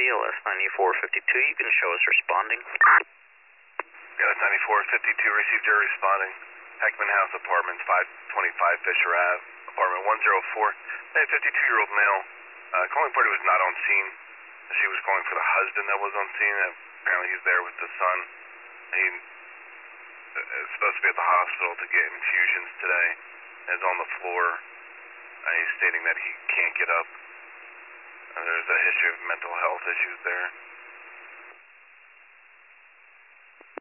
BLS 9452, you can show us responding. BLS 9452 received your responding. Heckman House Apartments, 525 Fisher Ave, apartment 104. A 52-year-old male. Calling party was not on scene. She was calling for the husband that was on scene. Apparently he's there with the son. He is supposed to be at the hospital to get infusions today. Is on the floor. He's stating that he can't get up. There's a history of mental health issues there.